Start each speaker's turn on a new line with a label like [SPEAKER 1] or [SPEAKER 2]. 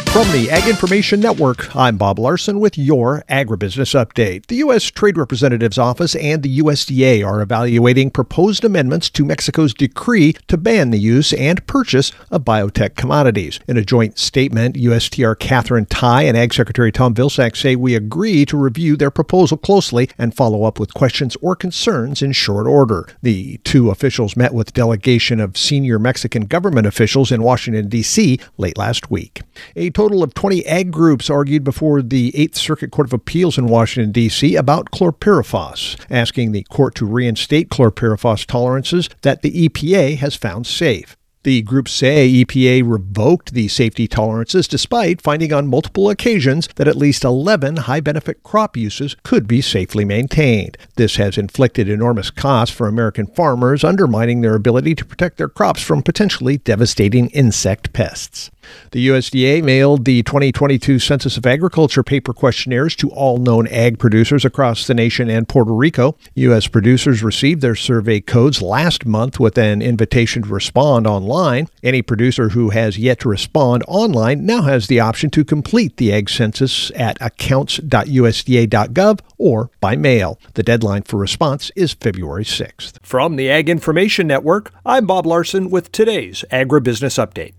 [SPEAKER 1] From the Ag Information Network, I'm Bob Larson with your Agribusiness Update. The U.S. Trade Representative's Office and the USDA are evaluating proposed amendments to Mexico's decree to ban the use and purchase of biotech commodities. In a joint statement, USTR Katherine Tai and Ag Secretary Tom Vilsack say we agree to review their proposal closely and follow up with questions or concerns in short order. The two officials met with a delegation of senior Mexican government officials in Washington, D.C. late last week. A total of 20 ag groups argued before the 8th Circuit Court of Appeals in Washington, D.C. about chlorpyrifos, asking the court to reinstate chlorpyrifos tolerances that the EPA has found safe. The groups say EPA revoked the safety tolerances despite finding on multiple occasions that at least 11 high-benefit crop uses could be safely maintained. This has inflicted enormous costs for American farmers, undermining their ability to protect their crops from potentially devastating insect pests. The USDA mailed the 2022 Census of Agriculture paper questionnaires to all known ag producers across the nation and Puerto Rico. U.S. producers received their survey codes last month with an invitation to respond online. Any producer who has yet to respond online now has the option to complete the ag census at accounts.usda.gov or by mail. The deadline for response is February 6th. From the Ag Information Network, I'm Bob Larson with today's Agribusiness Update.